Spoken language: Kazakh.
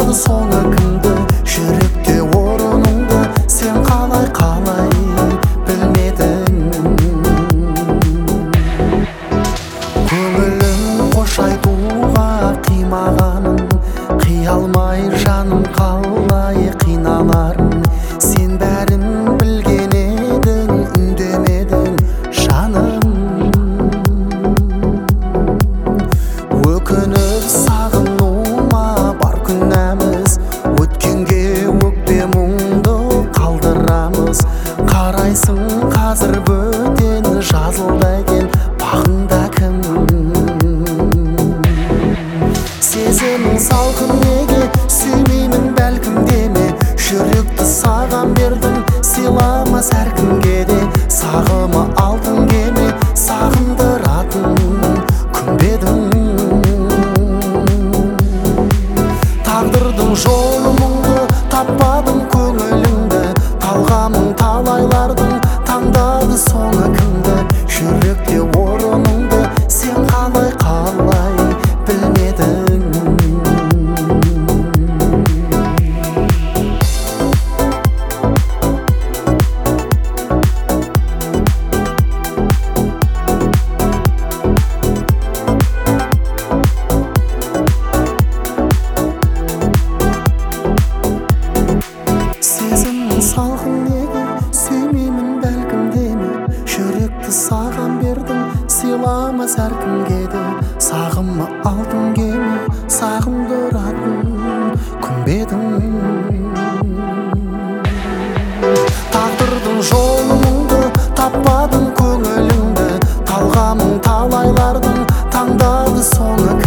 таңдады соңы кімді? Жүректе орыныңды сен қалай білмедің. Көңілін қош айтуға қимағанын, қия алмай жаным қалай қиналарын. Сен бәрін білген едің, үндемедің жаным. Өкініп сағынуыма бар күнәміз, өткенге өкпе мұңды қалдырамыз. Қарайсың қазір бөтен жазылды екен бағыңда кім? Сезімің салқын неге, сүймеймін бәлкім деме. Жүректі саған бердім, сыйламас әркімге де. Сағымы алтын кеме, сағындыратын күмбедің. Тағдырдың жолы мұңды, таппадым көңіліңді. Талғамың талайлардың, таңдады соңы кімді? Жүректе орыныңды сен қалай білмедің. Сезімнің салқын неге, сүймеймін бәлкім деме. Жүректі саған бердім, сыйламас әркімге де. Сағымы алтын кеме, сағындыратын күмбедің. Тағдырдың жолы мұңды, таппадым көңіліңді. Талғамың талайлардың, таңдады соңы